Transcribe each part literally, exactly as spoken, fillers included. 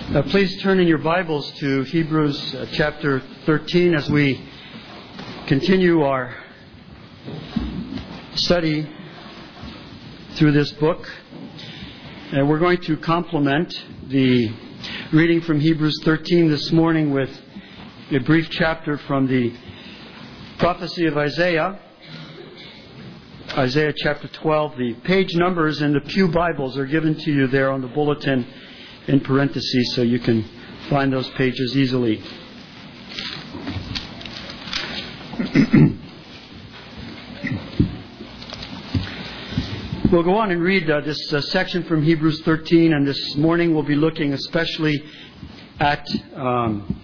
Uh, please turn in your Bibles to Hebrews uh, chapter thirteen as we continue our study through this book. And we're going to complement the reading from Hebrews thirteen this morning with a brief chapter from the prophecy of Isaiah. Isaiah chapter twelve. The page numbers in the Pew Bibles are given to you there on the bulletin in parentheses, so you can find those pages easily. We'll go on and read uh, this uh, section from Hebrews thirteen, and this morning we'll be looking especially at um,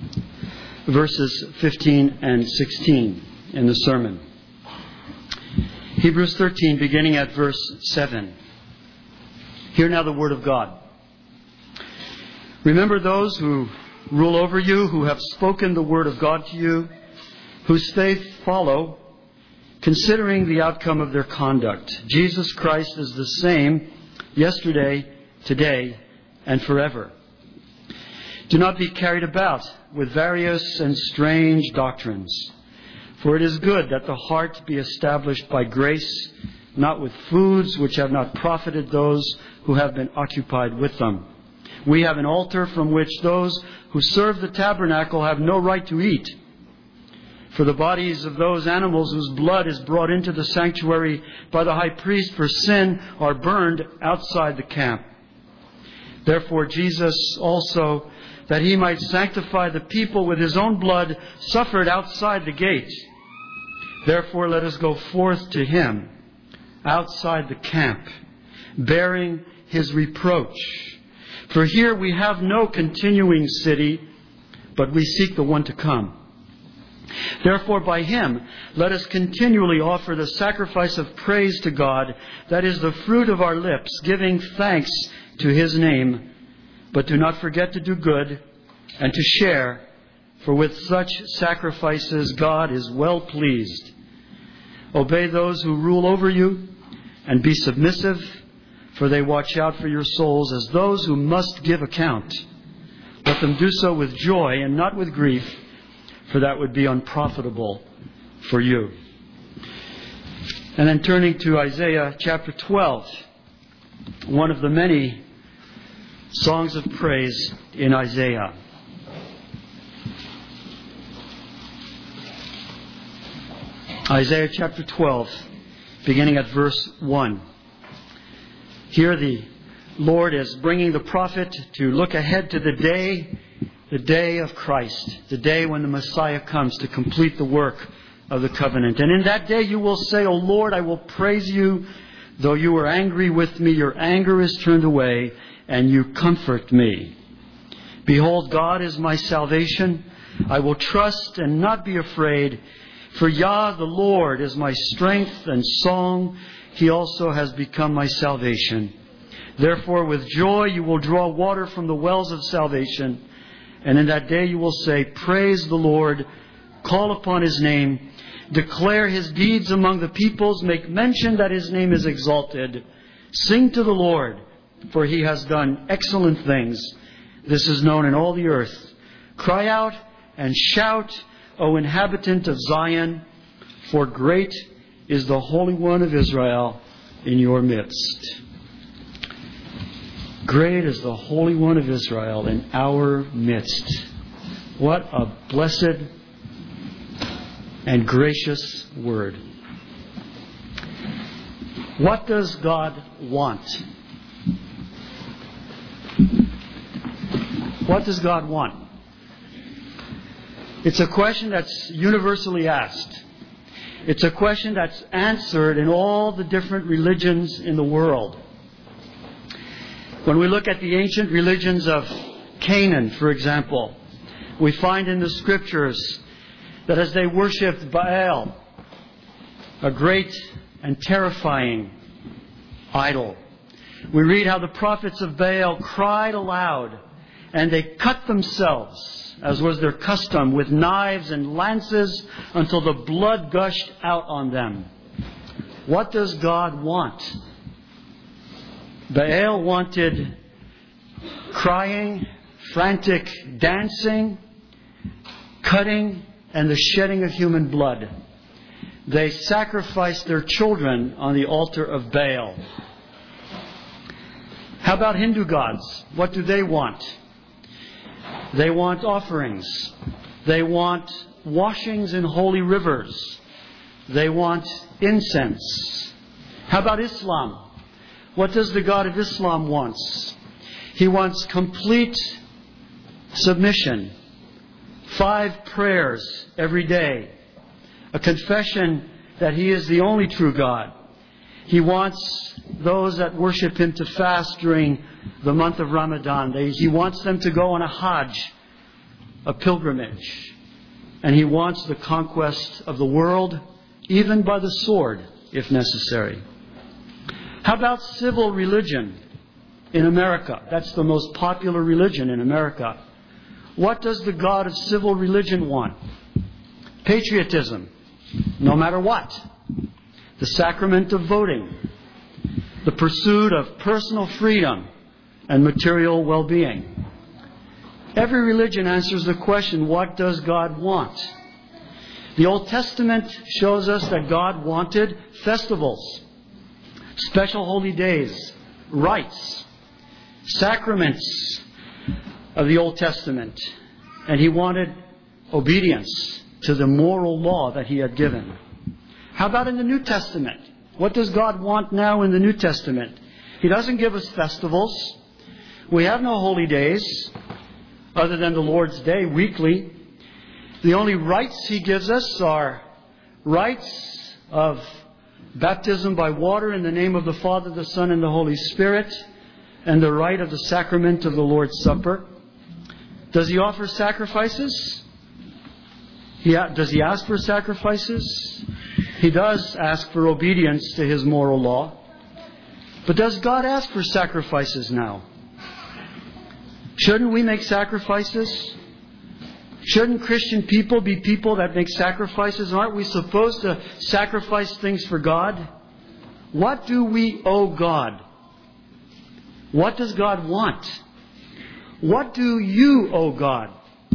verses fifteen and sixteen in the sermon. Hebrews thirteen, beginning at verse seven. Hear now the word of God. Remember those who rule over you, who have spoken the word of God to you, whose faith follow, considering the outcome of their conduct. Jesus Christ is the same yesterday, today, and forever. Do not be carried about with various and strange doctrines, for it is good that the heart be established by grace, not with foods which have not profited those who have been occupied with them. We have an altar from which those who serve the tabernacle have no right to eat. For the bodies of those animals whose blood is brought into the sanctuary by the high priest for sin are burned outside the camp. Therefore Jesus also, that he might sanctify the people with his own blood, suffered outside the gate. Therefore let us go forth to him outside the camp, bearing his reproach. For here we have no continuing city, but we seek the one to come. Therefore by him let us continually offer the sacrifice of praise to God, that is the fruit of our lips, giving thanks to his name. But do not forget to do good and to share, for with such sacrifices God is well pleased. Obey those who rule over you, and be submissive, for they watch out for your souls as those who must give account. Let them do so with joy and not with grief, for that would be unprofitable for you. And then turning to Isaiah chapter twelve, one of the many songs of praise in Isaiah. Isaiah chapter twelve, beginning at verse one. Here the Lord is bringing the prophet to look ahead to the day, the day of Christ, the day when the Messiah comes to complete the work of the covenant. And in that day you will say, O Lord, I will praise you. Though you were angry with me, your anger is turned away, and you comfort me. Behold, God is my salvation. I will trust and not be afraid. For Yah, the Lord, is my strength and song. He also has become my salvation. Therefore, with joy you will draw water from the wells of salvation. And in that day you will say, praise the Lord, call upon his name, declare his deeds among the peoples, make mention that his name is exalted. Sing to the Lord, for he has done excellent things. This is known in all the earth. Cry out and shout, O inhabitant of Zion, for great is the Holy One of Israel in your midst. Great is the Holy One of Israel in our midst. What a blessed and gracious word. What does God want? What does God want? It's a question that's universally asked. It's a question that's answered in all the different religions in the world. When we look at the ancient religions of Canaan, for example, we find in the scriptures that as they worshipped Baal, a great and terrifying idol, we read how the prophets of Baal cried aloud and they cut themselves, as was their custom, with knives and lances until the blood gushed out on them. What does God want? Baal wanted crying, frantic dancing, cutting, and the shedding of human blood. They sacrificed their children on the altar of Baal. How about Hindu gods? What do they want? They want offerings. They want washings in holy rivers. They want incense. How about Islam? What does the God of Islam want? He wants complete submission. Five prayers every day. A confession that He is the only true God. He wants those that worship Him to fast during the month of Ramadan. They, he wants them to go on a Hajj, a pilgrimage. And He wants the conquest of the world, even by the sword, if necessary. How about civil religion in America? That's the most popular religion in America. What does the God of civil religion want? Patriotism, no matter what. The sacrament of voting. The pursuit of personal freedom and material well-being. Every religion answers the question, what does God want? The Old Testament shows us that God wanted festivals, special holy days, rites, sacraments of the Old Testament. And He wanted obedience to the moral law that He had given. How about in the New Testament? What does God want now in the New Testament? He doesn't give us festivals. We have no holy days other than the Lord's Day weekly. The only rites He gives us are rites of baptism by water in the name of the Father, the Son, and the Holy Spirit, and the rite of the sacrament of the Lord's Supper. Does He offer sacrifices? He, does He ask for sacrifices? He does ask for obedience to His moral law. But does God ask for sacrifices now? Shouldn't we make sacrifices? Shouldn't Christian people be people that make sacrifices? Aren't we supposed to sacrifice things for God? What do we owe God? What does God want? What do you owe God?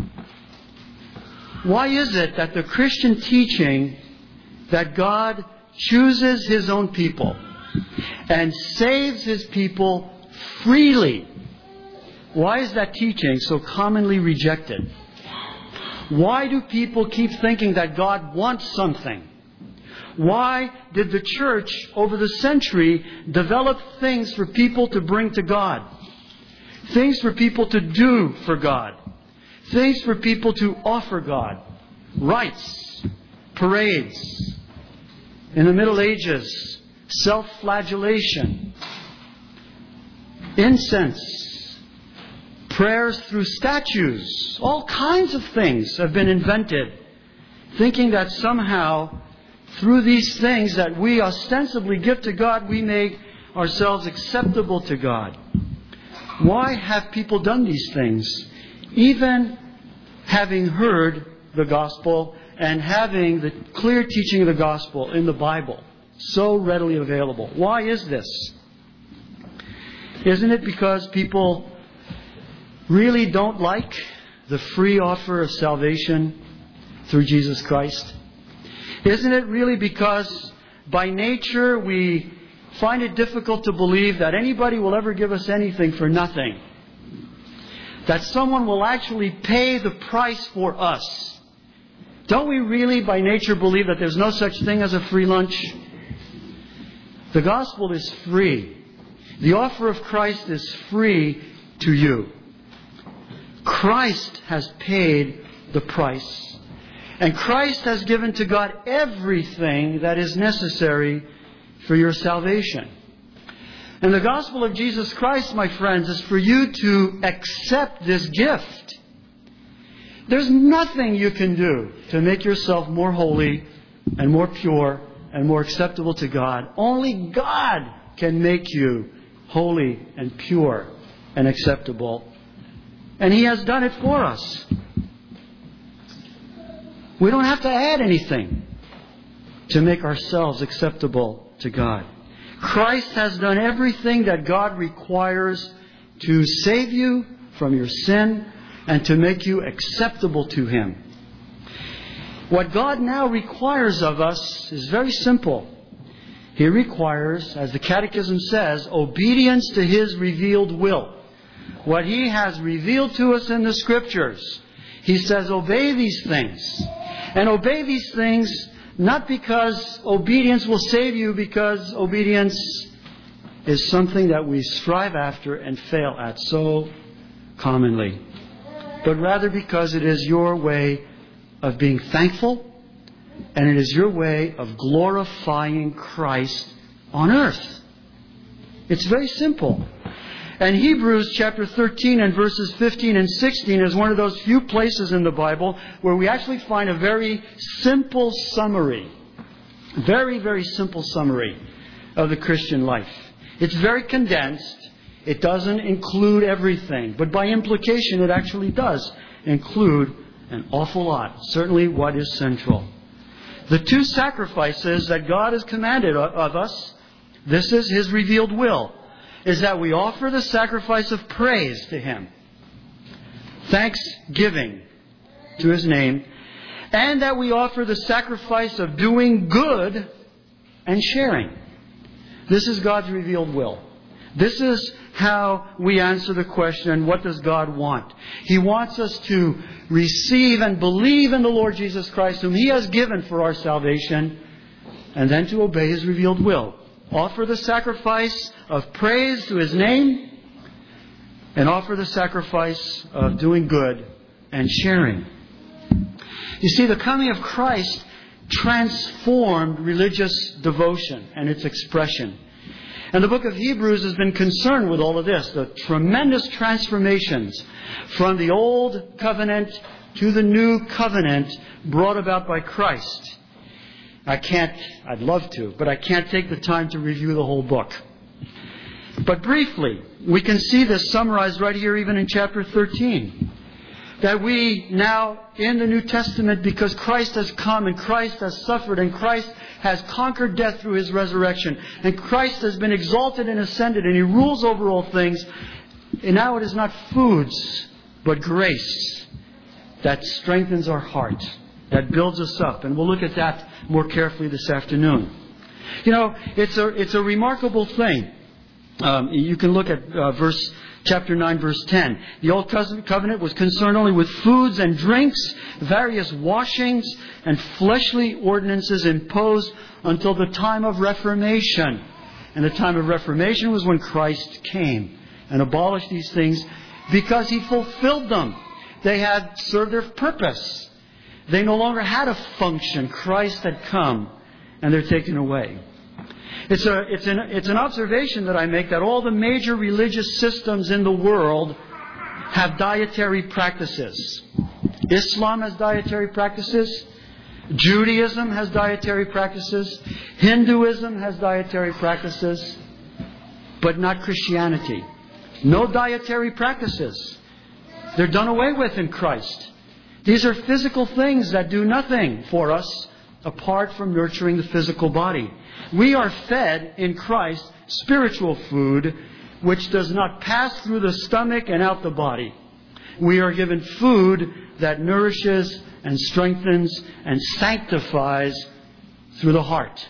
Why is it that the Christian teaching that God chooses His own people and saves His people freely, why is that teaching so commonly rejected? Why do people keep thinking that God wants something? Why did the church over the century develop things for people to bring to God? Things for people to do for God. Things for people to offer God. Rites, parades. In the Middle Ages, self-flagellation, incense, prayers through statues. All kinds of things have been invented, thinking that somehow through these things that we ostensibly give to God, we make ourselves acceptable to God. Why have people done these things? Even having heard the gospel and having the clear teaching of the gospel in the Bible so readily available. Why is this? Isn't it because people really don't like the free offer of salvation through Jesus Christ? Isn't it really because by nature we find it difficult to believe that anybody will ever give us anything for nothing? That someone will actually pay the price for us? Don't we really by nature believe that there's no such thing as a free lunch? The gospel is free. The offer of Christ is free to you. Christ has paid the price. And Christ has given to God everything that is necessary for your salvation. And the gospel of Jesus Christ, my friends, is for you to accept this gift. There's nothing you can do to make yourself more holy and more pure and more acceptable to God. Only God can make you holy and pure and acceptable. And He has done it for us. We don't have to add anything to make ourselves acceptable to God. Christ has done everything that God requires to save you from your sin and to make you acceptable to Him. What God now requires of us is very simple. He requires, as the Catechism says, obedience to His revealed will. What He has revealed to us in the Scriptures, He says, obey these things. And obey these things not because obedience will save you, because obedience is something that we strive after and fail at so commonly, but rather because it is your way of being thankful, and it is your way of glorifying Christ on earth. It's very simple. And Hebrews chapter thirteen and verses fifteen and sixteen is one of those few places in the Bible where we actually find a very simple summary. Very, very simple summary of the Christian life. It's very condensed. It doesn't include everything. But by implication, it actually does include an awful lot. Certainly what is central. The two sacrifices that God has commanded of us, this is His revealed will, is that we offer the sacrifice of praise to Him, thanksgiving to His name, and that we offer the sacrifice of doing good and sharing. This is God's revealed will. This is how we answer the question, what does God want? He wants us to receive and believe in the Lord Jesus Christ, whom He has given for our salvation, and then to obey His revealed will. Offer the sacrifice of praise to His name, and offer the sacrifice of doing good and sharing. You see, the coming of Christ transformed religious devotion and its expression. And the book of Hebrews has been concerned with all of this, the tremendous transformations from the old covenant to the new covenant brought about by Christ. I can't, I'd love to, but I can't take the time to review the whole book. But briefly, we can see this summarized right here even in chapter thirteen. That we now, in the New Testament, because Christ has come and Christ has suffered and Christ has conquered death through His resurrection and Christ has been exalted and ascended and He rules over all things, and now it is not foods but grace that strengthens our heart, that builds us up. And we'll look at that more carefully this afternoon. You know, it's a, it's a remarkable thing. Um, you can look at uh, verse chapter nine, verse ten. The Old Covenant was concerned only with foods and drinks, various washings, and fleshly ordinances imposed until the time of Reformation. And the time of Reformation was when Christ came and abolished these things because He fulfilled them. They had served their purpose. They no longer had a function. Christ had come, and they're taken away. It's a, it's an, it's an observation that I make that all the major religious systems in the world have dietary practices. Islam has dietary practices. Judaism has dietary practices. Hinduism has dietary practices. But not Christianity. No dietary practices. They're done away with in Christ. These are physical things that do nothing for us apart from nurturing the physical body. We are fed in Christ spiritual food which does not pass through the stomach and out the body. We are given food that nourishes and strengthens and sanctifies through the heart.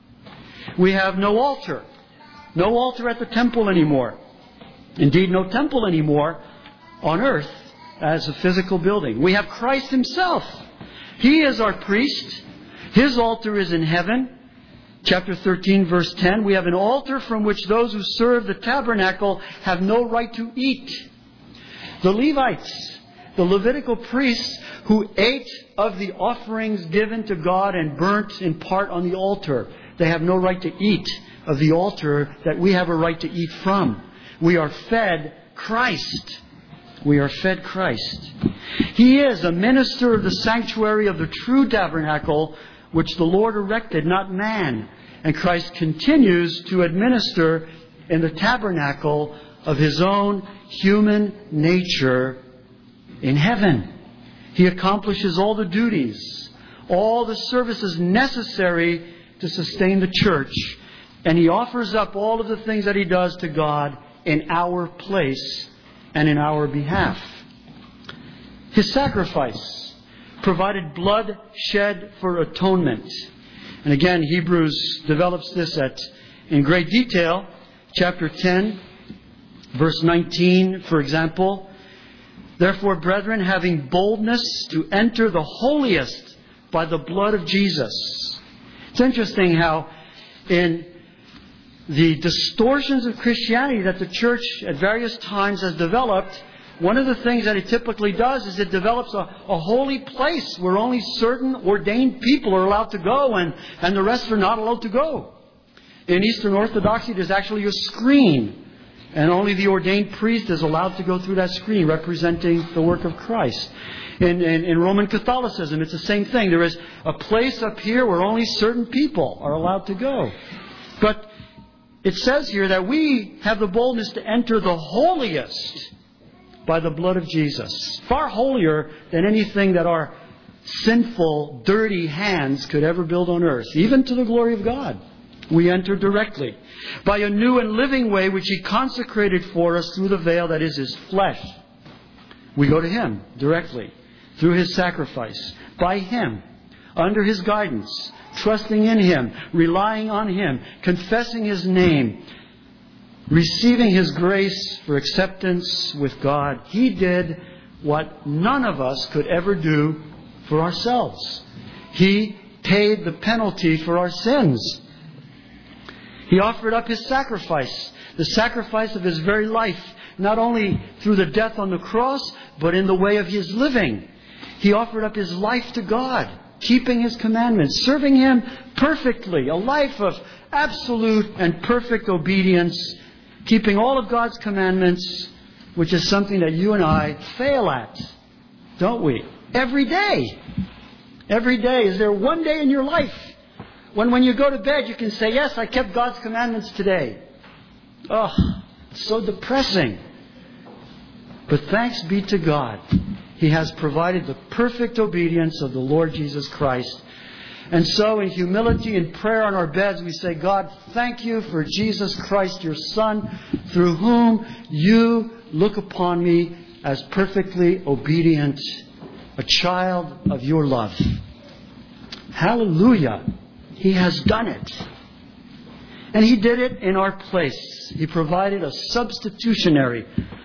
We have no altar. No altar at the temple anymore. Indeed, no temple anymore on earth as a physical building. We have Christ Himself. He is our priest. His altar is in heaven. Chapter thirteen, verse ten, we have an altar from which those who serve the tabernacle have no right to eat. The Levites, the Levitical priests who ate of the offerings given to God and burnt in part on the altar, they have no right to eat of the altar that we have a right to eat from. We are fed Christ. We are fed Christ. He is a minister of the sanctuary of the true tabernacle which the Lord erected, not man. And Christ continues to administer in the tabernacle of His own human nature in heaven. He accomplishes all the duties, all the services necessary to sustain the church. And He offers up all of the things that He does to God in our place and in our behalf. His sacrifice provided blood shed for atonement. And again, Hebrews develops this at in great detail. Chapter ten, verse nineteen, for example. Therefore, brethren, having boldness to enter the holiest by the blood of Jesus. It's interesting how in the distortions of Christianity that the church at various times has developed, one of the things that it typically does is it develops a, a holy place where only certain ordained people are allowed to go and, and the rest are not allowed to go. In Eastern Orthodoxy, there's actually a screen, and only the ordained priest is allowed to go through that screen representing the work of Christ. In, in, in Roman Catholicism, it's the same thing. There is a place up here where only certain people are allowed to go. But it says here that we have the boldness to enter the holiest by the blood of Jesus. Far holier than anything that our sinful, dirty hands could ever build on earth. Even to the glory of God. We enter directly. By a new and living way which He consecrated for us through the veil that is His flesh. We go to Him directly. Through His sacrifice. By Him. Under His guidance. Trusting in Him. Relying on Him. Confessing His name. Receiving His grace for acceptance with God. He did what none of us could ever do for ourselves. He paid the penalty for our sins. He offered up His sacrifice. The sacrifice of His very life. Not only through the death on the cross, but in the way of His living. He offered up His life to God. Keeping His commandments. Serving Him perfectly. A life of absolute and perfect obedience. Keeping all of God's commandments, which is something that you and I fail at, don't we? Every day. Every day. Is there one day in your life when when you go to bed you can say, yes, I kept God's commandments today? Oh, it's so depressing. But thanks be to God. He has provided the perfect obedience of the Lord Jesus Christ. And so in humility and prayer on our beds, we say, God, thank You for Jesus Christ, Your Son, through whom You look upon me as perfectly obedient, a child of Your love. Hallelujah. He has done it. And He did it in our place. He provided a substitutionary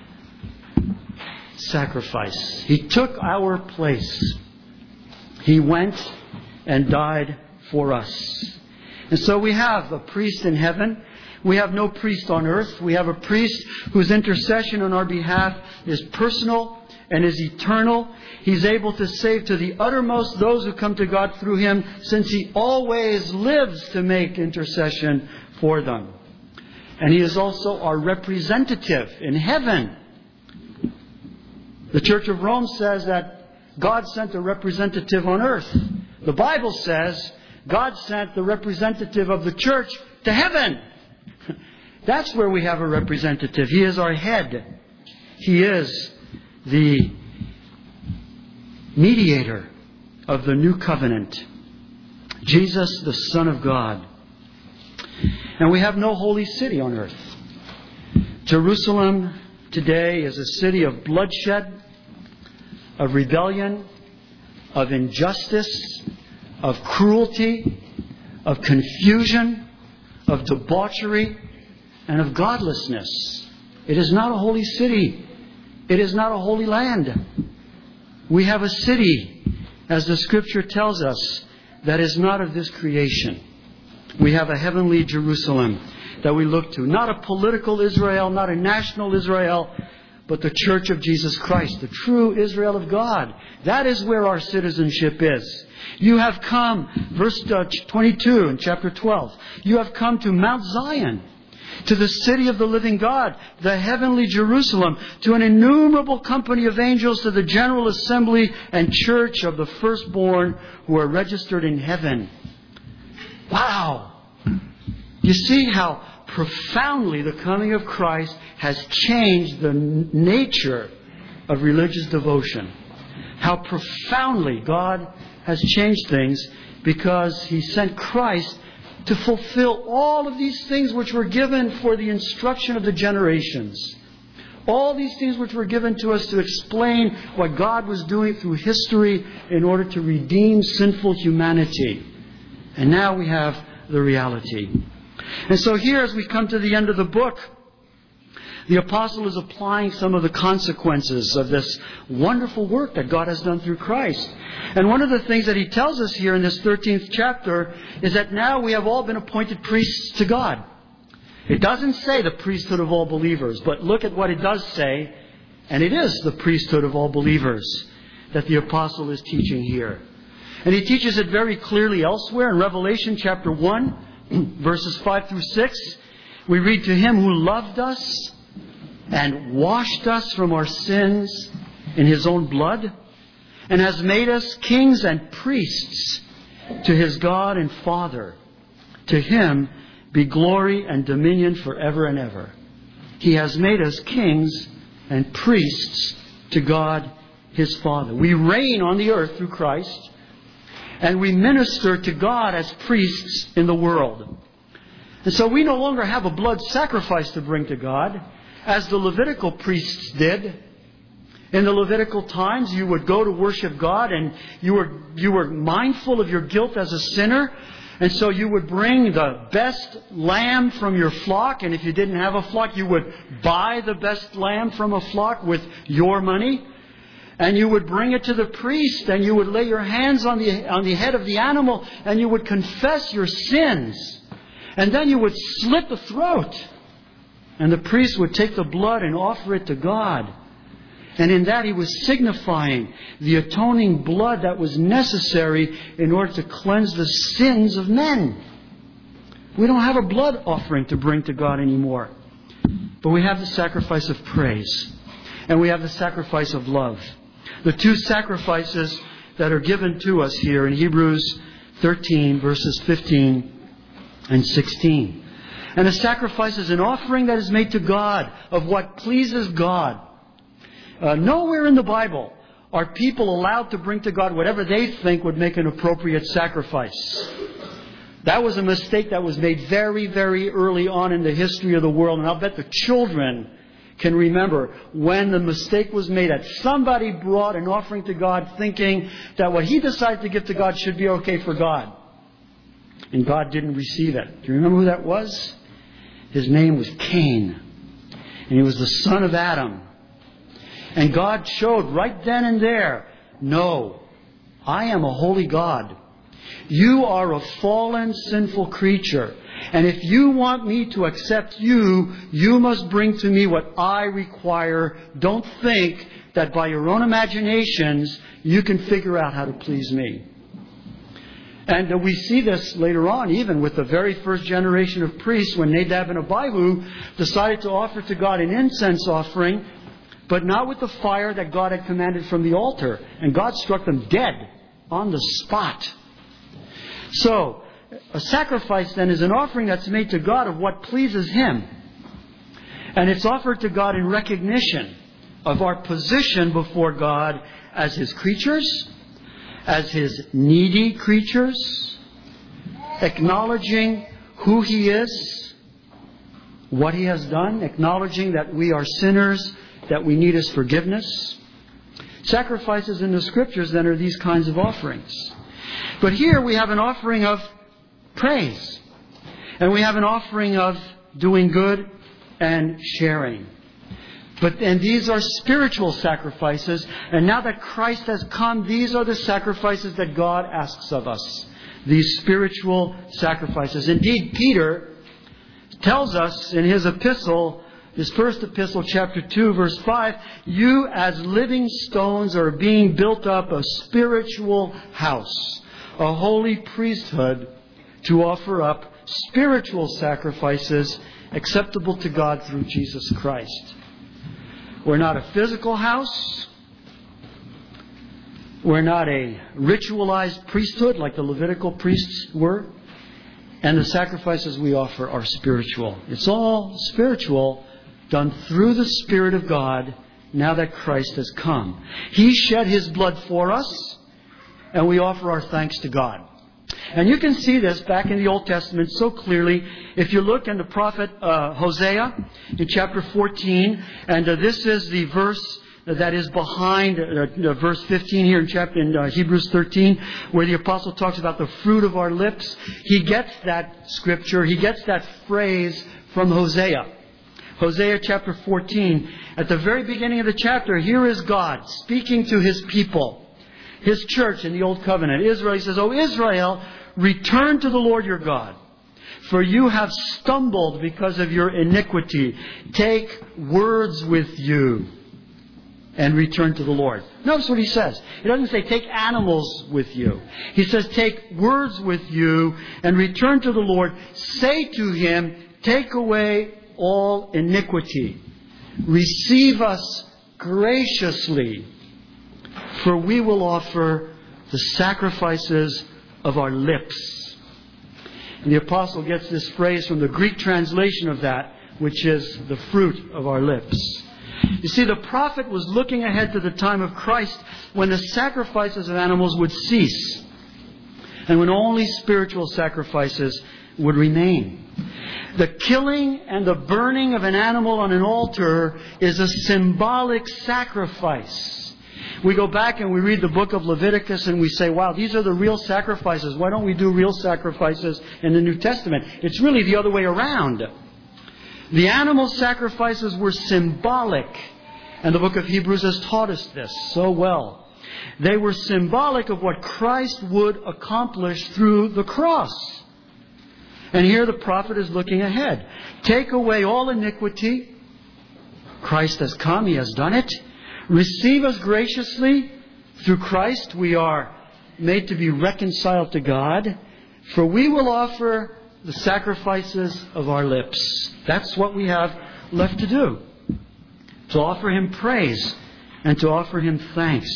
sacrifice. He took our place. He went and died for us. And so we have a priest in heaven. We have no priest on earth. We have a priest whose intercession on our behalf is personal and is eternal. He's able to save to the uttermost those who come to God through Him, since He always lives to make intercession for them. And He is also our representative in heaven. The Church of Rome says that God sent a representative on earth. The Bible says God sent the representative of the church to heaven. That's where we have a representative. He is our head. He is the mediator of the new covenant. Jesus, the Son of God. And we have no holy city on earth. Jerusalem today is a city of bloodshed, of rebellion, of injustice, of cruelty, of confusion, of debauchery, and of godlessness. It is not a holy city. It is not a holy land. We have a city, as the Scripture tells us, that is not of this creation. We have a heavenly Jerusalem that we look to. Not a political Israel, not a national Israel, but the church of Jesus Christ, the true Israel of God. That is where our citizenship is. You have come, verse twenty-two in chapter twelve, you have come to Mount Zion, to the city of the living God, the heavenly Jerusalem, to an innumerable company of angels, to the general assembly and church of the firstborn who are registered in heaven. Wow! You see how profoundly the coming of Christ has changed the nature of religious devotion. How profoundly God has changed things, because He sent Christ to fulfill all of these things which were given for the instruction of the generations. All these things which were given to us to explain what God was doing through history in order to redeem sinful humanity. And now we have the reality. And so here, as we come to the end of the book, the apostle is applying some of the consequences of this wonderful work that God has done through Christ. And one of the things that he tells us here in this thirteenth chapter is that now we have all been appointed priests to God. It doesn't say the priesthood of all believers, but look at what it does say, and it is the priesthood of all believers that the apostle is teaching here. And he teaches it very clearly elsewhere in Revelation chapter one, verses five through six. We read, "To him who loved us and washed us from our sins in his own blood, and has made us kings and priests to his God and Father. To him be glory and dominion forever and ever." He has made us kings and priests to God his Father. We reign on the earth through Christ, and we minister to God as priests in the world. And so we no longer have a blood sacrifice to bring to God, as the Levitical priests did. In the Levitical times, you would go to worship God, and you were you were mindful of your guilt as a sinner. And so you would bring the best lamb from your flock, and if you didn't have a flock, you would buy the best lamb from a flock with your money. And you would bring it to the priest, and you would lay your hands on the on the head of the animal, and you would confess your sins. And then you would slit the throat. And the priest would take the blood and offer it to God. And in that he was signifying the atoning blood that was necessary in order to cleanse the sins of men. We don't have a blood offering to bring to God anymore. But we have the sacrifice of praise. And we have the sacrifice of love. The two sacrifices that are given to us here in Hebrews thirteen, verses fifteen and sixteen. And a sacrifice is an offering that is made to God of what pleases God. Uh, nowhere in the Bible are people allowed to bring to God whatever they think would make an appropriate sacrifice. That was a mistake that was made very, very early on in the history of the world. And I'll bet the children can remember when the mistake was made that somebody brought an offering to God thinking that what he decided to give to God should be okay for God. And God didn't receive it. Do you remember who that was? His name was Cain. And he was the son of Adam. And God showed right then and there, no, I am a holy God. You are a fallen, sinful creature. And if you want me to accept you, you must bring to me what I require. Don't think that by your own imaginations you can figure out how to please me. And we see this later on, even with the very first generation of priests, when Nadab and Abihu decided to offer to God an incense offering, but not with the fire that God had commanded from the altar. And God struck them dead on the spot. So, a sacrifice then is an offering that's made to God of what pleases Him. And it's offered to God in recognition of our position before God as His creatures, as His needy creatures, acknowledging who He is, what He has done, acknowledging that we are sinners, that we need His forgiveness. Sacrifices in the Scriptures then are these kinds of offerings. But here we have an offering of praise. And we have an offering of doing good and sharing. But and these are spiritual sacrifices. And now that Christ has come, these are the sacrifices that God asks of us. These spiritual sacrifices. Indeed, Peter tells us in his epistle, his first epistle, chapter two, verse five, you as living stones are being built up a spiritual house, a holy priesthood, to offer up spiritual sacrifices acceptable to God through Jesus Christ. We're not a physical house. We're not a ritualized priesthood like the Levitical priests were. And the sacrifices we offer are spiritual. It's all spiritual, done through the Spirit of God now that Christ has come. He shed His blood for us, and we offer our thanks to God. And you can see this back in the Old Testament so clearly. If you look in the prophet uh, Hosea in chapter fourteen, and uh, this is the verse that is behind uh, uh, verse fifteen here in chapter in uh, Hebrews thirteen, where the apostle talks about the fruit of our lips. He gets that scripture, he gets that phrase from Hosea. Hosea chapter fourteen, at the very beginning of the chapter, here is God speaking to His people, His church in the Old Covenant. Israel, He says, "O Israel, return to the Lord your God, for you have stumbled because of your iniquity. Take words with you and return to the Lord." Notice what He says. He doesn't say take animals with you. He says take words with you and return to the Lord. Say to Him, take away all iniquity. Receive us graciously, for we will offer the sacrifices of our lips. And the apostle gets this phrase from the Greek translation of that, which is the fruit of our lips. You see, the prophet was looking ahead to the time of Christ when the sacrifices of animals would cease and when only spiritual sacrifices would remain. The killing and the burning of an animal on an altar is a symbolic sacrifice. We go back and we read the book of Leviticus and we say, wow, these are the real sacrifices. Why don't we do real sacrifices in the New Testament? It's really the other way around. The animal sacrifices were symbolic, and the book of Hebrews has taught us this so well. They were symbolic of what Christ would accomplish through the cross. And here the prophet is looking ahead. Take away all iniquity. Christ has come. He has done it. Receive us graciously. Through Christ we are made to be reconciled to God. For we will offer the sacrifices of our lips. That's what we have left to do. To offer Him praise and to offer Him thanks.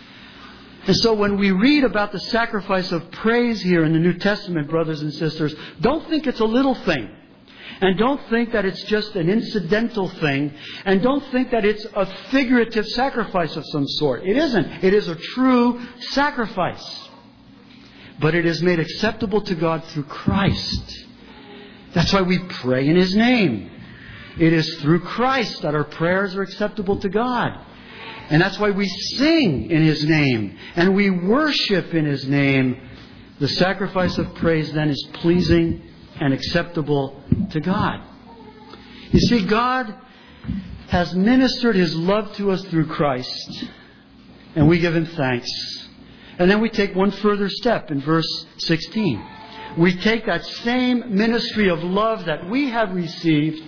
And so when we read about the sacrifice of praise here in the New Testament, brothers and sisters, don't think it's a little thing. And don't think that it's just an incidental thing. And don't think that it's a figurative sacrifice of some sort. It isn't. It is a true sacrifice. But it is made acceptable to God through Christ. That's why we pray in His name. It is through Christ that our prayers are acceptable to God. And that's why we sing in His name and we worship in His name. The sacrifice of praise then is pleasing and acceptable to God. You see, God has ministered His love to us through Christ, and we give Him thanks. And then we take one further step in verse sixteen. We take that same ministry of love that we have received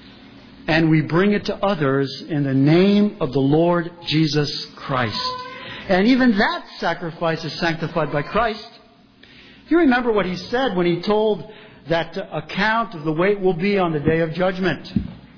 and we bring it to others in the name of the Lord Jesus Christ. And even that sacrifice is sanctified by Christ. You remember what He said when He told that account of the way it will be on the day of judgment.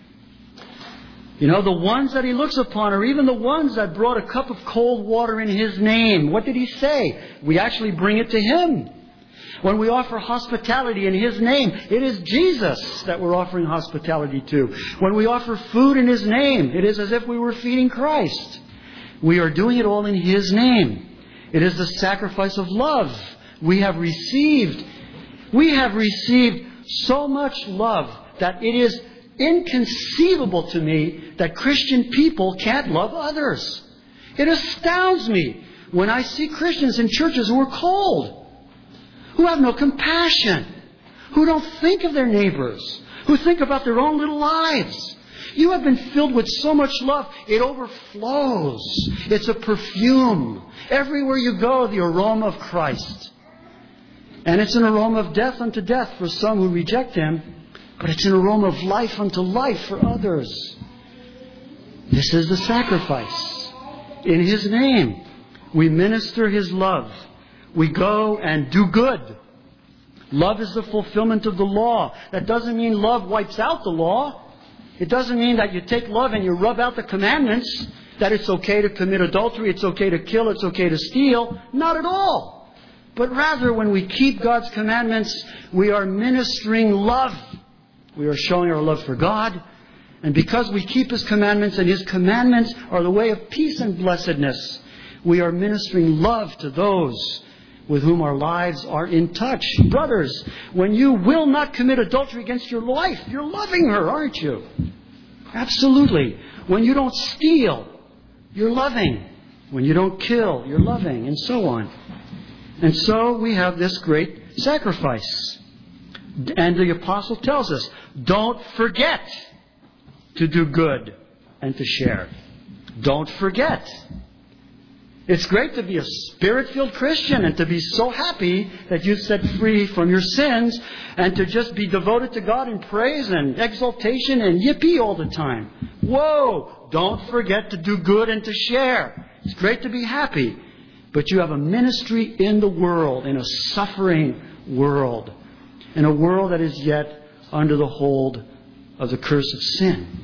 You know, the ones that He looks upon are even the ones that brought a cup of cold water in His name. What did He say? We actually bring it to Him. When we offer hospitality in His name, it is Jesus that we're offering hospitality to. When we offer food in His name, it is as if we were feeding Christ. We are doing it all in His name. It is the sacrifice of love we have received. We have received so much love that it is inconceivable to me that Christian people can't love others. It astounds me when I see Christians in churches who are cold, who have no compassion, who don't think of their neighbors, who think about their own little lives. You have been filled with so much love, it overflows. It's a perfume. Everywhere you go, the aroma of Christ. And it's an aroma of death unto death for some who reject Him, but it's an aroma of life unto life for others. This is the sacrifice. In His name, we minister His love. We go and do good. Love is the fulfillment of the law. That doesn't mean love wipes out the law. It doesn't mean that you take love and you rub out the commandments, that it's okay to commit adultery, it's okay to kill, it's okay to steal. Not at all. But rather, when we keep God's commandments, we are ministering love. We are showing our love for God. And because we keep His commandments, and His commandments are the way of peace and blessedness, we are ministering love to those with whom our lives are in touch. Brothers, when you will not commit adultery against your wife, you're loving her, aren't you? Absolutely. When you don't steal, you're loving. When you don't kill, you're loving, and so on. And so we have this great sacrifice. And the apostle tells us, don't forget to do good and to share. Don't forget. It's great to be a Spirit-filled Christian and to be so happy that you're set free from your sins and to just be devoted to God in praise and exaltation and yippee all the time. Whoa! Don't forget to do good and to share. It's great to be happy. But you have a ministry in the world, in a suffering world, in a world that is yet under the hold of the curse of sin.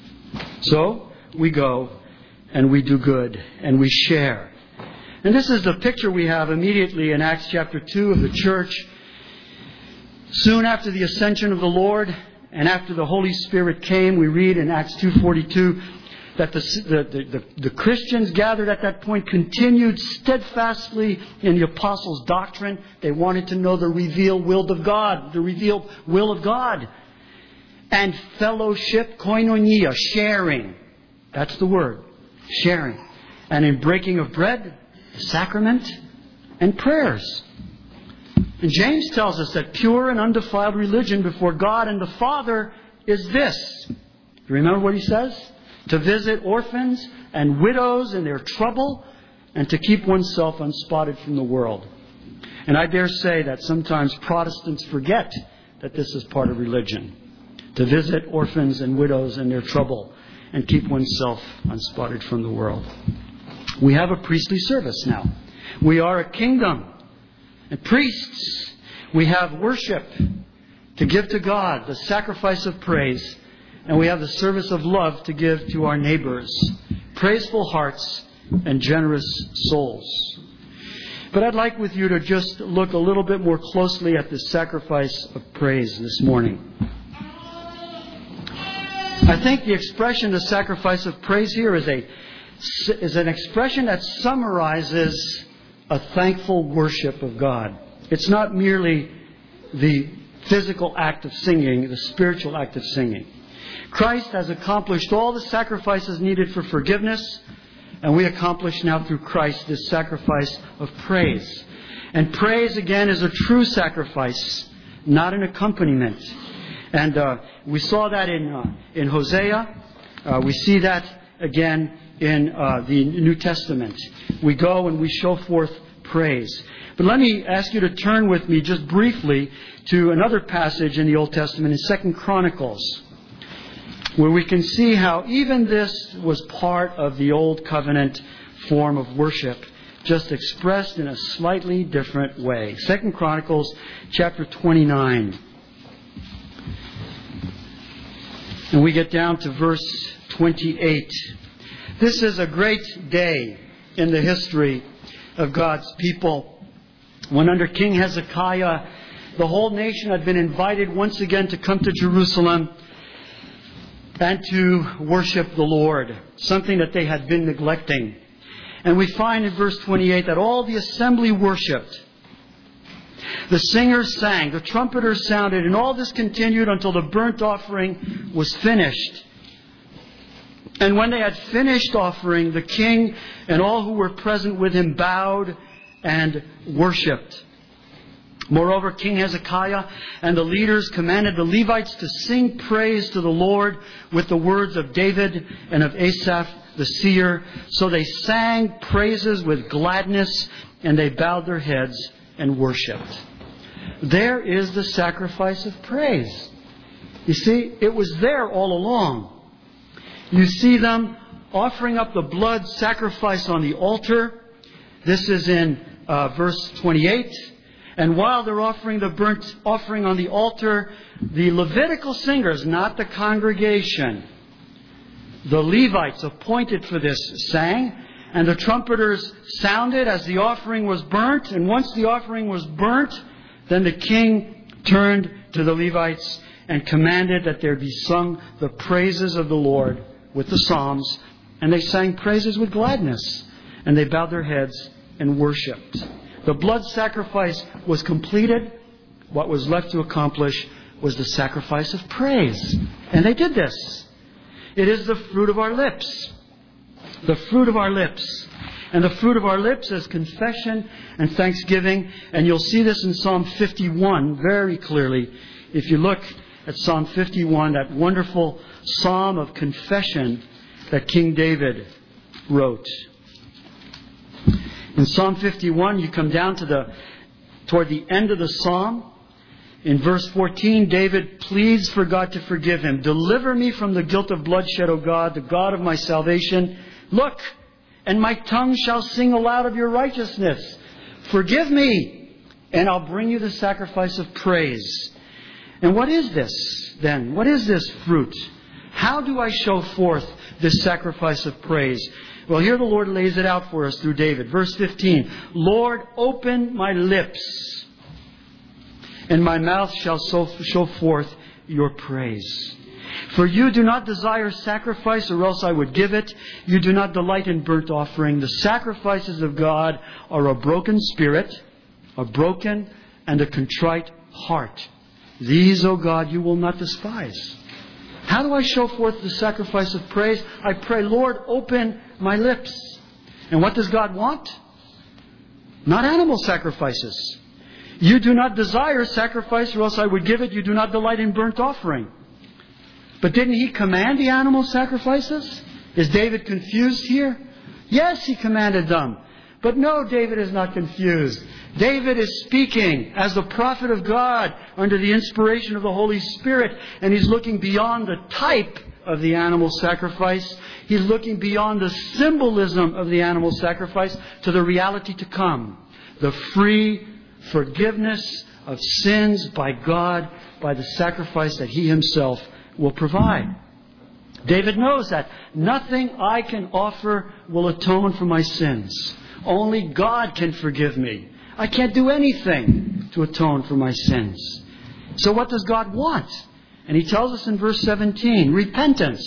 So we go and we do good and we share. And this is the picture we have immediately in Acts chapter two of the church. Soon after the ascension of the Lord and after the Holy Spirit came, we read in Acts two forty-two that the, the, the, the Christians gathered at that point continued steadfastly in the apostles' doctrine. They wanted to know the revealed will of God, the revealed will of God. And fellowship, koinonia, sharing. That's the word, sharing. And in breaking of bread, the sacrament, and prayers. And James tells us that pure and undefiled religion before God and the Father is this. You remember what he says? To visit orphans and widows in their trouble and to keep oneself unspotted from the world. And I dare say that sometimes Protestants forget that this is part of religion. To visit orphans and widows in their trouble and keep oneself unspotted from the world. We have a priestly service now. We are a kingdom and priests. We have worship to give to God, the sacrifice of praise. And we have the service of love to give to our neighbors. Praiseful hearts and generous souls. But I'd like with you to just look a little bit more closely at the sacrifice of praise this morning. I think the expression, the sacrifice of praise here is a is an expression that summarizes a thankful worship of God. It's not merely the physical act of singing, the spiritual act of singing. Christ has accomplished all the sacrifices needed for forgiveness, and we accomplish now through Christ this sacrifice of praise. And praise, again, is a true sacrifice, not an accompaniment. And uh, we saw that in uh, in Hosea. Uh, we see that again in uh, the New Testament. We go and we show forth praise. But let me ask you to turn with me just briefly to another passage in the Old Testament in Second Chronicles, where we can see how even this was part of the Old Covenant form of worship, just expressed in a slightly different way. Second Chronicles chapter twenty-nine. And we get down to verse twenty-eight. This is a great day in the history of God's people, when under King Hezekiah, the whole nation had been invited once again to come to Jerusalem and to worship the Lord, something that they had been neglecting. And we find in verse twenty-eight that all the assembly worshipped. The singers sang, the trumpeters sounded, and all this continued until the burnt offering was finished. And when they had finished offering, the king and all who were present with him bowed and worshipped. Moreover, King Hezekiah and the leaders commanded the Levites to sing praise to the Lord with the words of David and of Asaph the seer. So they sang praises with gladness, and they bowed their heads and worshipped. There is the sacrifice of praise. You see, it was there all along. You see them offering up the blood sacrifice on the altar. This is in uh, verse twenty-eight. And while they're offering the burnt offering on the altar, the Levitical singers, not the congregation, the Levites appointed for this, sang. And the trumpeters sounded as the offering was burnt. And once the offering was burnt, then the king turned to the Levites and commanded that there be sung the praises of the Lord with the psalms. And they sang praises with gladness. And they bowed their heads and worshipped. The blood sacrifice was completed. What was left to accomplish was the sacrifice of praise. And they did this. It is the fruit of our lips. The fruit of our lips. And the fruit of our lips is confession and thanksgiving. And you'll see this in Psalm fifty-one very clearly. If you look at Psalm fifty-one, that wonderful psalm of confession that King David wrote. In Psalm fifty-one, you come down to the toward the end of the psalm. In verse fourteen, David pleads for God to forgive him. Deliver me from the guilt of bloodshed, O God, the God of my salvation. Look, and my tongue shall sing aloud of your righteousness. Forgive me, and I'll bring you the sacrifice of praise. And what is this, then? What is this fruit? How do I show forth this sacrifice of praise? Well, here the Lord lays it out for us through David. Verse fifteen, Lord, open my lips, and my mouth shall so show forth your praise. For you do not desire sacrifice, or else I would give it. You do not delight in burnt offering. The sacrifices of God are a broken spirit, a broken and a contrite heart. These, O God, you will not despise. How do I show forth the sacrifice of praise? I pray, Lord, open my lips. And what does God want? Not animal sacrifices. You do not desire sacrifice, or else I would give it. You do not delight in burnt offering. But didn't he command the animal sacrifices? Is David confused here? Yes, he commanded them. But no, David is not confused. David is speaking as the prophet of God under the inspiration of the Holy Spirit. And he's looking beyond the type of the animal sacrifice. He's looking beyond the symbolism of the animal sacrifice to the reality to come. The free forgiveness of sins by God by the sacrifice that he himself will provide. David knows that nothing I can offer will atone for my sins. Only God can forgive me. I can't do anything to atone for my sins. So what does God want? And he tells us in verse seventeen, repentance.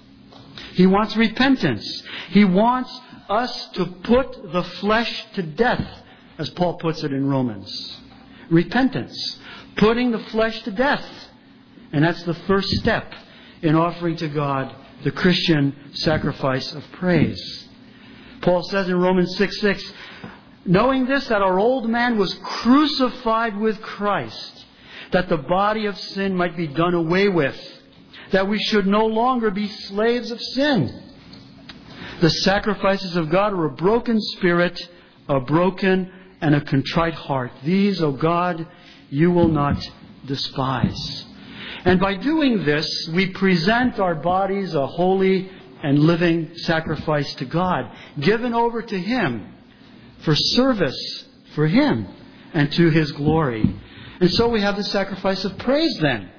He wants repentance. He wants us to put the flesh to death, as Paul puts it in Romans. Repentance. Putting the flesh to death. And that's the first step in offering to God the Christian sacrifice of praise. Paul says in Romans six six, knowing this, that our old man was crucified with Christ, that the body of sin might be done away with, that we should no longer be slaves of sin. The sacrifices of God are a broken spirit, a broken and a contrite heart. These, O God, you will not despise. And by doing this, we present our bodies a holy and living sacrifice to God, given over to Him for service for Him and to His glory. And so we have the sacrifice of praise then.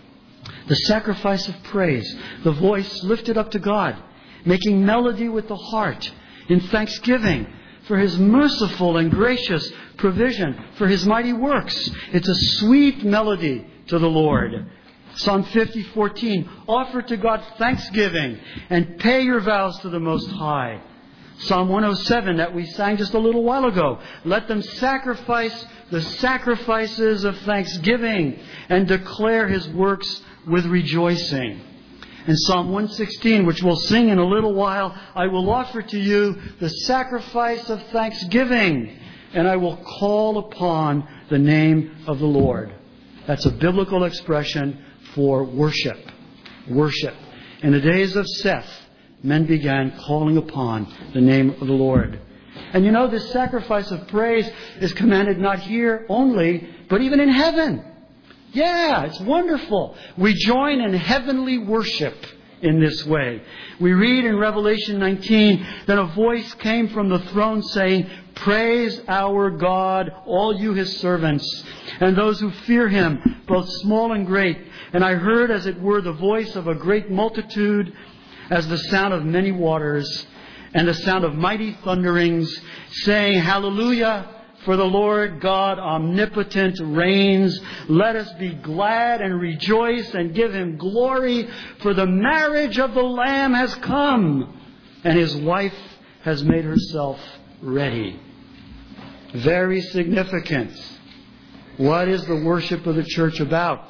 The sacrifice of praise, the voice lifted up to God, making melody with the heart in thanksgiving for His merciful and gracious provision, for His mighty works. It's a sweet melody to the Lord. Psalm fifty fourteen, offer to God thanksgiving and pay your vows to the Most High. Psalm one oh seven that we sang just a little while ago, let them sacrifice the sacrifices of thanksgiving and declare His works with rejoicing. And Psalm one sixteen, which we'll sing in a little while, I will offer to you the sacrifice of thanksgiving, and I will call upon the name of the Lord. That's a biblical expression for worship. Worship. In the days of Seth, men began calling upon the name of the Lord. And you know, this sacrifice of praise is commanded not here only, but even in heaven. Yeah, it's wonderful. We join in heavenly worship in this way. We read in Revelation nineteen, then a voice came from the throne saying, praise our God, all you His servants, and those who fear Him, both small and great. And I heard, as it were, the voice of a great multitude, as the sound of many waters, and the sound of mighty thunderings, saying, Hallelujah! For the Lord God omnipotent reigns. Let us be glad and rejoice and give Him glory, for the marriage of the Lamb has come, and His wife has made herself ready. Very significant. What is the worship of the church about?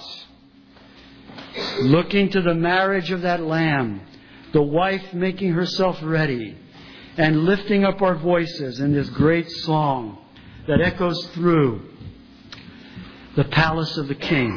Looking to the marriage of that Lamb, the wife making herself ready, and lifting up our voices in this great song that echoes through the palace of the King.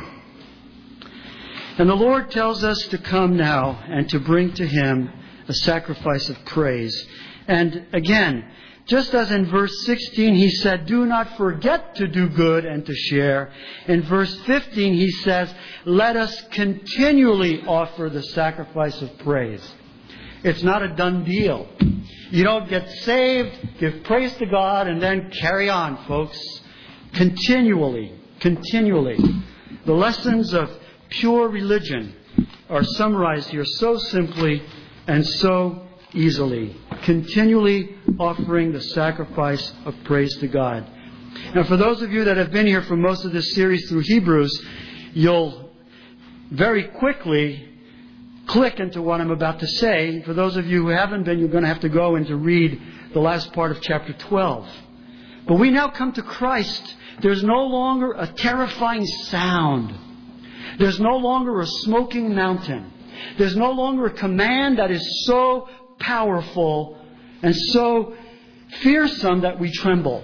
And the Lord tells us to come now and to bring to Him a sacrifice of praise. And again, just as in verse sixteen He said, do not forget to do good and to share. In verse fifteen He says, let us continually offer the sacrifice of praise. It's not a done deal. You don't get saved, give praise to God, and then carry on, folks. Continually, continually. The lessons of pure religion are summarized here so simply and so easily. Continually offering the sacrifice of praise to God. Now, for those of you that have been here for most of this series through Hebrews, you'll very quickly click into what I'm about to say. For those of you who haven't been, you're going to have to go and to read the last part of chapter twelve. But we now come to Christ. There's no longer a terrifying sound. There's no longer a smoking mountain. There's no longer a command that is so powerful and so fearsome that we tremble.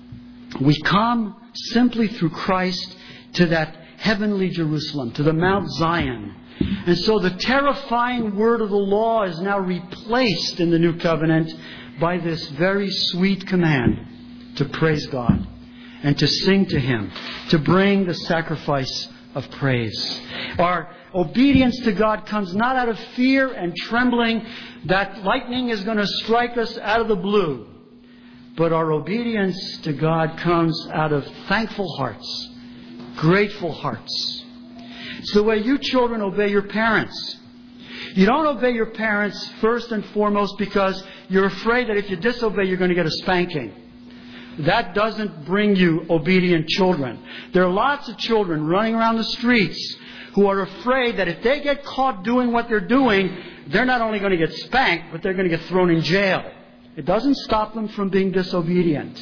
We come simply through Christ to that heavenly Jerusalem, to the Mount Zion. And so the terrifying word of the law is now replaced in the new covenant by this very sweet command to praise God and to sing to Him, to bring the sacrifice of praise. Our obedience to God comes not out of fear and trembling that lightning is going to strike us out of the blue, but our obedience to God comes out of thankful hearts, grateful hearts. It's the way you children obey your parents. You don't obey your parents first and foremost because you're afraid that if you disobey, you're going to get a spanking. That doesn't bring you obedient children. There are lots of children running around the streets who are afraid that if they get caught doing what they're doing, they're not only going to get spanked, but they're going to get thrown in jail. It doesn't stop them from being disobedient.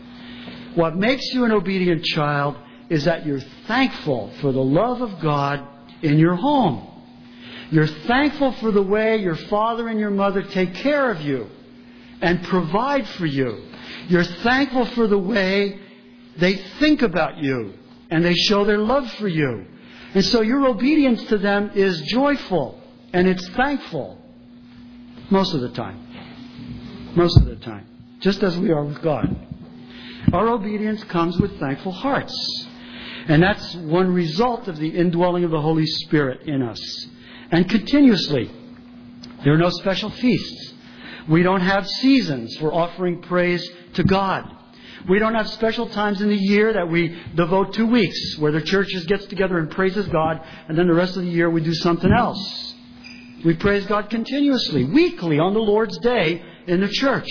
What makes you an obedient child is that you're thankful for the love of God in your home. You're thankful for the way your father and your mother take care of you and provide for you. You're thankful for the way they think about you and they show their love for you. And so your obedience to them is joyful and it's thankful. Most of the time. Most of the time. Just as we are with God. Our obedience comes with thankful hearts. And that's one result of the indwelling of the Holy Spirit in us. And continuously. There are no special feasts. We don't have seasons for offering praise to God. We don't have special times in the year that we devote two weeks where the church just gets together and praises God, and then the rest of the year we do something else. We praise God continuously, weekly on the Lord's Day in the church,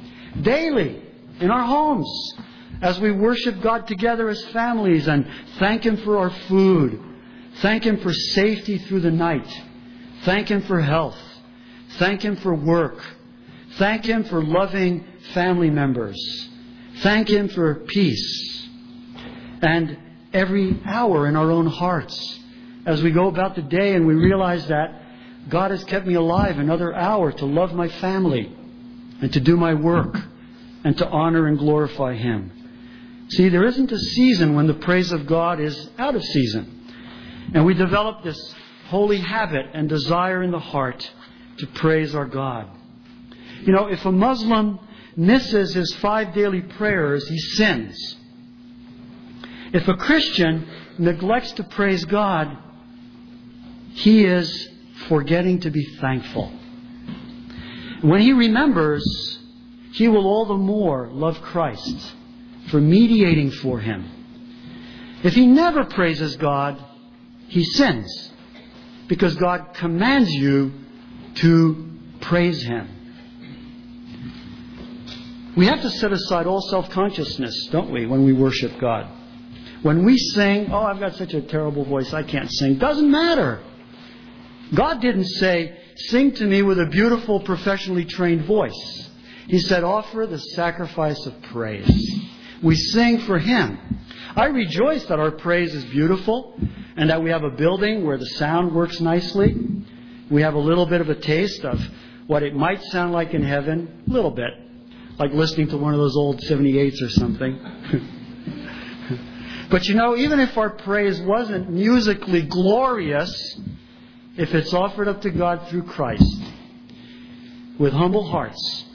daily in our homes, as we worship God together as families and thank Him for our food, thank Him for safety through the night, thank Him for health, thank Him for work, thank Him for loving family members, thank Him for peace, and every hour in our own hearts as we go about the day and we realize that God has kept me alive another hour to love my family and to do my work and to honor and glorify Him. See, there isn't a season when the praise of God is out of season. And we develop this holy habit and desire in the heart to praise our God. You know, if a Muslim misses his five daily prayers, he sins. If a Christian neglects to praise God, he is forgetting to be thankful. When he remembers, he will all the more love Christ for mediating for him. If he never praises God, he sins because God commands you to praise Him. We have to set aside all self-consciousness, don't we, when we worship God? When we sing, oh, I've got such a terrible voice, I can't sing. Doesn't matter. God didn't say, sing to me with a beautiful, professionally trained voice. He said, offer the sacrifice of praise. We sing for Him. I rejoice that our praise is beautiful and that we have a building where the sound works nicely. We have a little bit of a taste of what it might sound like in heaven. A little bit. Like listening to one of those old seventy-eights or something. But you know, even if our praise wasn't musically glorious, if it's offered up to God through Christ, with humble hearts,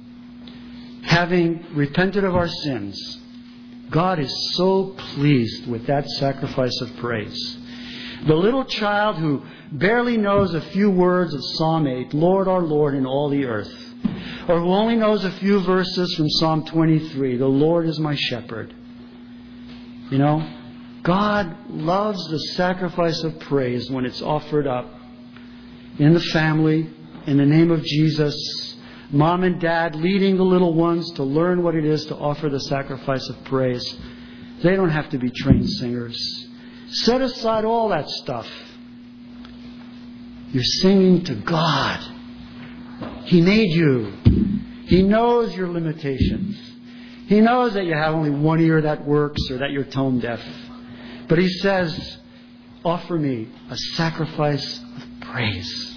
having repented of our sins, God is so pleased with that sacrifice of praise. The little child who barely knows a few words of Psalm eight, Lord, our Lord in all the earth, or who only knows a few verses from Psalm twenty-three, the Lord is my shepherd. You know, God loves the sacrifice of praise when it's offered up in the family, in the name of Jesus. Mom and Dad leading the little ones to learn what it is to offer the sacrifice of praise. They don't have to be trained singers. Set aside all that stuff. You're singing to God. He made you. He knows your limitations. He knows that you have only one ear that works or that you're tone deaf. But He says, offer me a sacrifice of praise.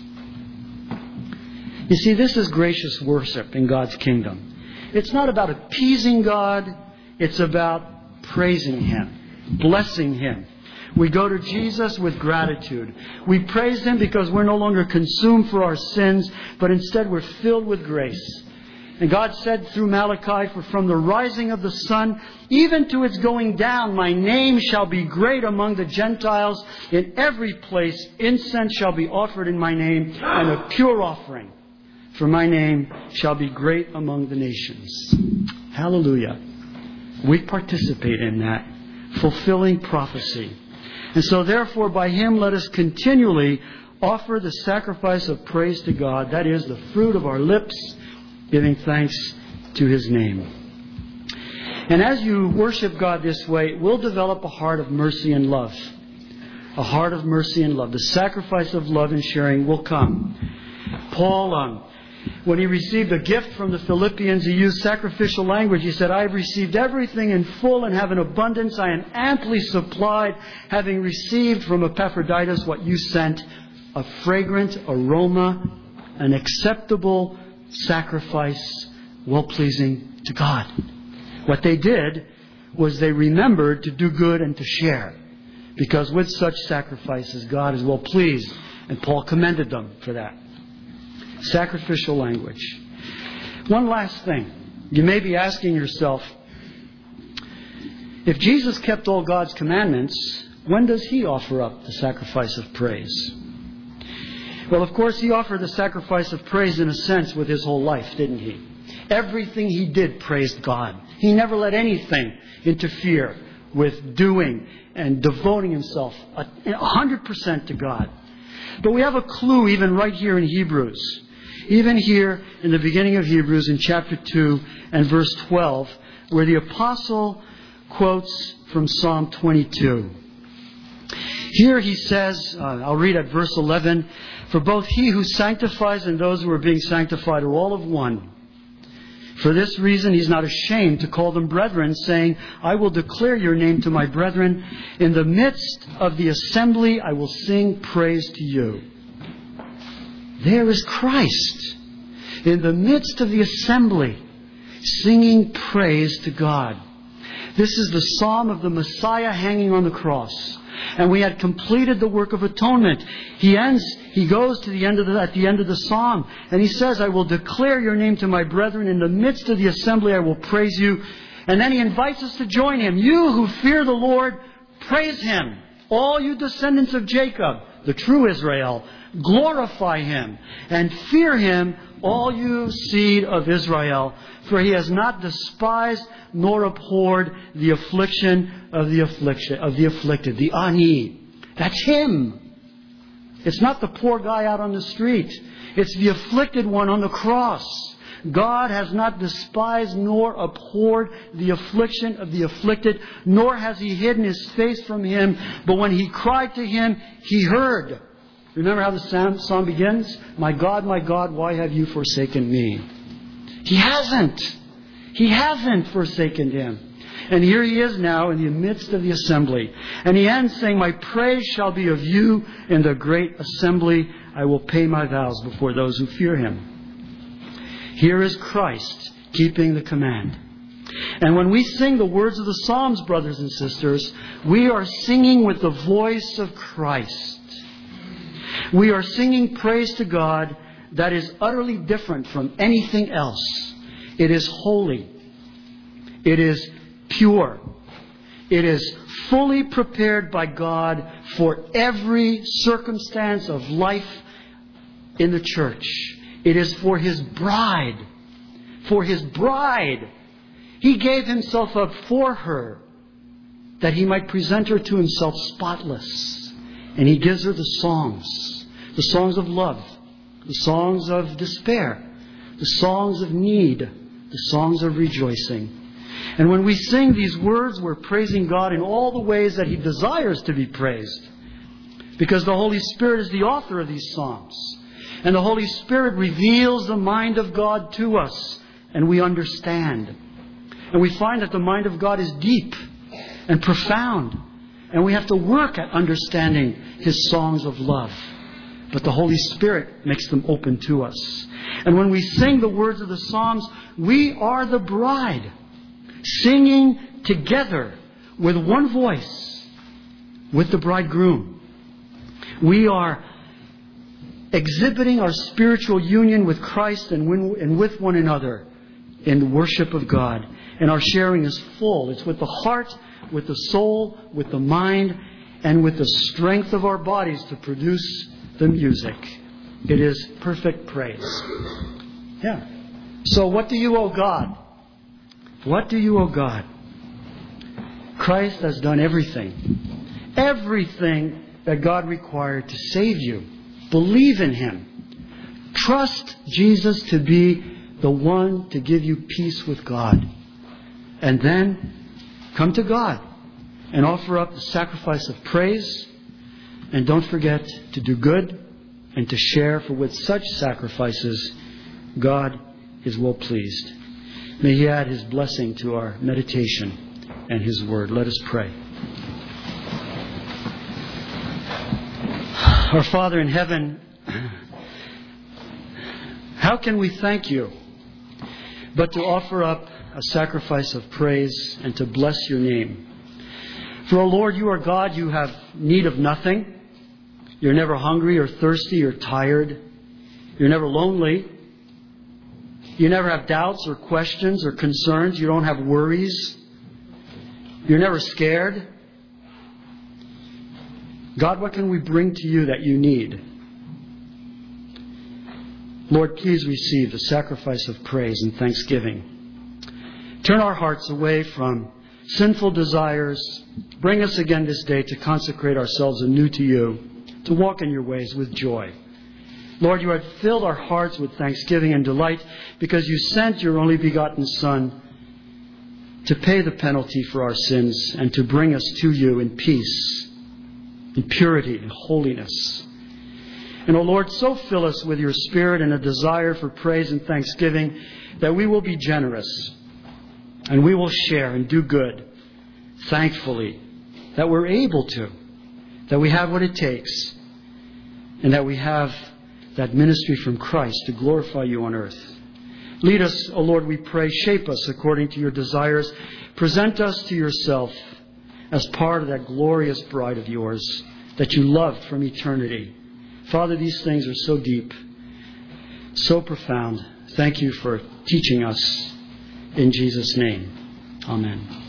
You see, this is gracious worship in God's kingdom. It's not about appeasing God. It's about praising Him, blessing Him. We go to Jesus with gratitude. We praise Him because we're no longer consumed for our sins, but instead we're filled with grace. And God said through Malachi, for from the rising of the sun, even to its going down, my name shall be great among the Gentiles. In every place, incense shall be offered in my name, and a pure offering for my name shall be great among the nations. Hallelujah. We participate in that, fulfilling prophecy. And so therefore, by Him, let us continually offer the sacrifice of praise to God. That is the fruit of our lips, giving thanks to His name. And as you worship God this way, it will develop a heart of mercy and love. A heart of mercy and love. The sacrifice of love and sharing will come. Paul, um, when he received a gift from the Philippians, he used sacrificial language. He said, I have received everything in full and have an abundance. I am amply supplied, having received from Epaphroditus what you sent, a fragrant aroma, an acceptable sacrifice, well-pleasing to God. What they did was they remembered to do good and to share. Because with such sacrifices, God is well pleased. And Paul commended them for that. Sacrificial language. One last thing. You may be asking yourself, if Jesus kept all God's commandments, when does He offer up the sacrifice of praise? Well, of course, He offered the sacrifice of praise in a sense with His whole life, didn't He? Everything He did praised God. He never let anything interfere with doing and devoting Himself one hundred percent to God. But we have a clue even right here in Hebrews. Even here in the beginning of Hebrews in chapter two and verse twelve, where the apostle quotes from Psalm twenty-two. Here he says, uh, I'll read at verse eleven, for both He who sanctifies and those who are being sanctified are all of one. For this reason He's not ashamed to call them brethren, saying, I will declare your name to my brethren. In the midst of the assembly I will sing praise to you. There is Christ in the midst of the assembly, singing praise to God. This is the psalm of the Messiah hanging on the cross. And we had completed the work of atonement. He ends, he goes to the end of the, at the end of the psalm, and he says, I will declare your name to my brethren. In the midst of the assembly I will praise you. And then he invites us to join him. You who fear the Lord, praise Him. All you descendants of Jacob, the true Israel, glorify Him. And fear Him, all you seed of Israel. For He has not despised nor abhorred the affliction of the affliction of the afflicted, the ani. That's Him. It's not the poor guy out on the street. It's the afflicted one on the cross. God has not despised nor abhorred the affliction of the afflicted, nor has He hidden His face from him. But when he cried to Him, He heard. Remember how the psalm begins? My God, my God, why have you forsaken me? He hasn't. He hasn't forsaken him. And here he is now in the midst of the assembly. And he ends saying, my praise shall be of you in the great assembly. I will pay my vows before those who fear him. Here is Christ keeping the command. And when we sing the words of the Psalms, brothers and sisters, we are singing with the voice of Christ. We are singing praise to God that is utterly different from anything else. It is holy. It is pure. It is fully prepared by God for every circumstance of life in the church. It is for His bride. For His bride. He gave Himself up for her that He might present her to Himself spotless. And He gives her the songs. The songs of love. The songs of despair. The songs of need. The songs of rejoicing. And when we sing these words, we're praising God in all the ways that He desires to be praised. Because the Holy Spirit is the author of these psalms. And the Holy Spirit reveals the mind of God to us. And we understand. And we find that the mind of God is deep and profound. And we have to work at understanding His songs of love. But the Holy Spirit makes them open to us. And when we sing the words of the Psalms, we are the bride. Singing together with one voice with the bridegroom. We are exhibiting our spiritual union with Christ and with one another in the worship of God. And our sharing is full. It's with the heart, with the soul, with the mind, and with the strength of our bodies to produce the music. It is perfect praise. Yeah. So what do you owe God? What do you owe God? Christ has done everything. Everything that God required to save you. Believe in Him. Trust Jesus to be the one to give you peace with God. And then come to God and offer up the sacrifice of praise. And don't forget to do good and to share, for with such sacrifices, God is well pleased. May He add His blessing to our meditation and His word. Let us pray. Our Father in heaven, how can we thank You but to offer up a sacrifice of praise and to bless Your name? For, O Lord, You are God. You have need of nothing. You're never hungry or thirsty or tired. You're never lonely. You never have doubts or questions or concerns. You don't have worries. You're never scared. God, what can we bring to You that You need? Lord, please receive the sacrifice of praise and thanksgiving. Turn our hearts away from sinful desires. Bring us again this day to consecrate ourselves anew to You, to walk in Your ways with joy. Lord, You have filled our hearts with thanksgiving and delight because You sent Your only begotten Son to pay the penalty for our sins and to bring us to You in peace, in purity, and holiness. And, O Lord, so fill us with Your Spirit and a desire for praise and thanksgiving that we will be generous and we will share and do good, thankfully, that we're able to, that we have what it takes, and that we have that ministry from Christ to glorify You on earth. Lead us, O Lord, we pray. Shape us according to Your desires. Present us to Yourself as part of that glorious bride of Yours that You loved from eternity. Father, these things are so deep, so profound. Thank You for teaching us in Jesus' name. Amen.